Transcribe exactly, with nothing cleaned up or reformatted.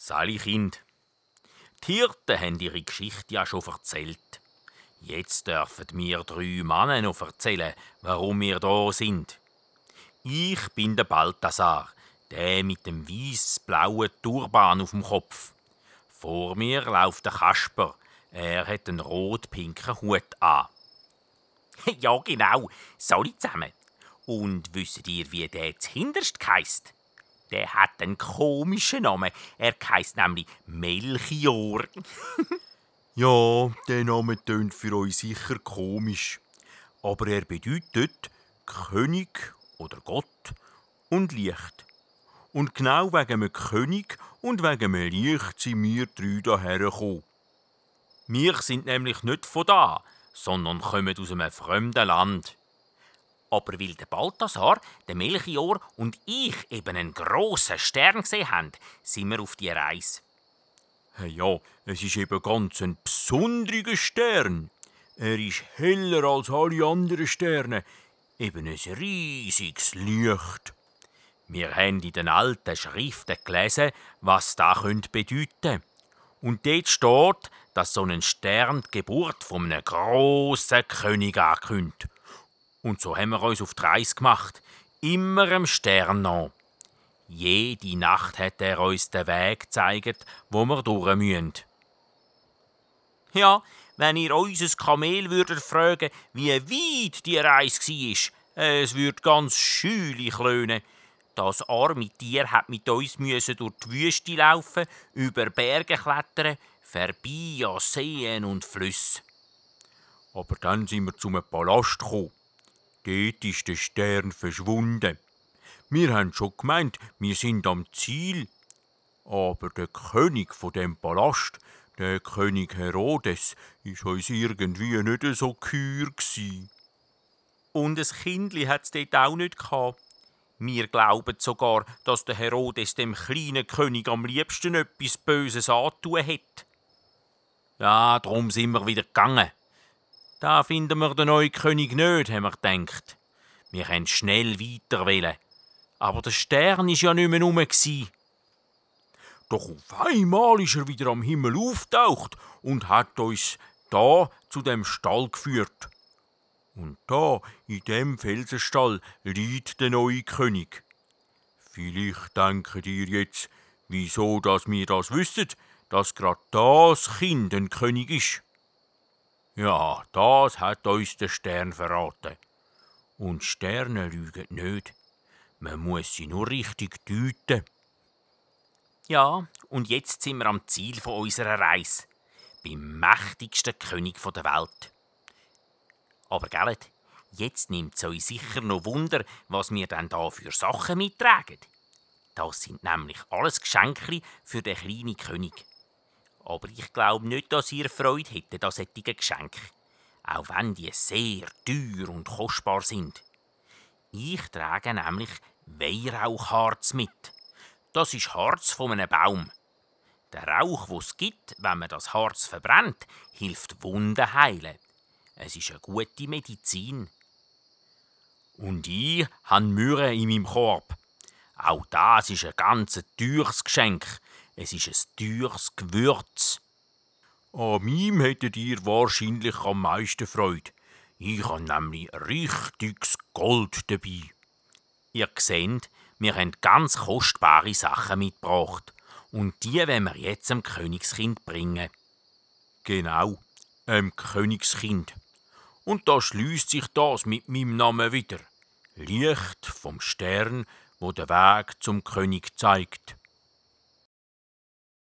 Sali Kind. Die Hirten haben ihre Geschichte ja schon erzählt. Jetzt dürfen wir drei Männer noch erzählen, warum wir da sind. Ich bin der Balthasar, der mit dem weiss-blauen Turban auf dem Kopf. Vor mir läuft der Kasper. Er hat einen rot-pinken Hut an. Ja, genau, Sali zusammen. Und wisst ihr, wie der zuhinterst heisst? Der hat einen komischen Namen. Er heisst nämlich Melchior. Ja, der Name tönt für euch sicher komisch. Aber er bedeutet König oder Gott und Licht. Und genau wegen dem König und wegen dem Licht sind wir drei hierher gekommen. Wir sind nämlich nicht von da, sondern kommen aus einem fremden Land. Aber weil der Balthasar, der Melchior und ich eben einen grossen Stern gesehen haben, sind wir auf die Reise. Hey, ja, es ist eben ganz ein besonderer Stern. Er ist heller als alle anderen Sterne. Eben ein riesiges Licht. Wir haben in den alten Schriften gelesen, was das bedeuten könnte. Und dort steht, dass so ein Stern die Geburt von einem grossen König ankündigt. Und so haben wir uns auf die Reise gemacht, immer am Stern nach. Jede Nacht hat er uns den Weg gezeigt, wo wir durch müssen. Ja, wenn ihr unser Kamel würdet fragen, wie weit die Reise war, es würde ganz scheulich löhnen. Das arme Tier hat mit uns müssen durch die Wüste laufen, über Berge klettern, vorbei an Seen und Flüssen. Aber dann sind wir zum Palast gekommen. Dort ist der Stern verschwunden. Wir haben schon gemeint, wir sind am Ziel. Aber der König von dem Palast, der König Herodes, ist uns irgendwie nicht so geheuer gsi. Und ein Kindli hat es dort auch nicht gehabt. Wir glauben sogar, dass der Herodes dem kleinen König am liebsten etwas Böses antun hat. Ja, darum sind wir wieder gegangen. Da finden wir den neuen König nicht, haben wir gedacht. Wir wollten schnell weiter wollen. Aber der Stern war ja nicht mehr rum. Doch auf einmal ist er wieder am Himmel aufgetaucht und hat uns da zu dem Stall geführt. Und da, in dem Felsenstall, liegt der neue König. Vielleicht denkt ihr jetzt, wieso dass wir das wissen, dass gerade das Kind ein König ist. Ja, das hat uns der Stern verraten. Und Sterne lügen nicht. Man muss sie nur richtig deuten. Ja, und jetzt sind wir am Ziel von unserer Reise. Beim mächtigsten König der Welt. Aber gell, jetzt nimmt es euch sicher noch Wunder, was wir denn da für Sachen mittragen. Das sind nämlich alles Geschenke für den kleinen König. Aber ich glaube nicht, dass ihr Freude hättet an solchen Geschenken. Auch wenn die sehr teuer und kostbar sind. Ich trage nämlich Weihrauchharz mit. Das ist Harz von einem Baum. Der Rauch, den es gibt, wenn man das Harz verbrennt, hilft Wunden heilen. Es ist eine gute Medizin. Und ich habe Myrrhe in meinem Korb. Auch das ist ein ganz teures Geschenk. Es ist ein teures Gewürz. An meinem hättet ihr wahrscheinlich am meisten Freude. Ich habe nämlich richtiges Gold dabei. Ihr seht, wir haben ganz kostbare Sachen mitgebracht. Und die wollen wir jetzt dem Königskind bringen. Genau, dem Königskind. Und da schließt sich das mit meinem Namen wieder. Licht vom Stern, wo der Weg zum König zeigt.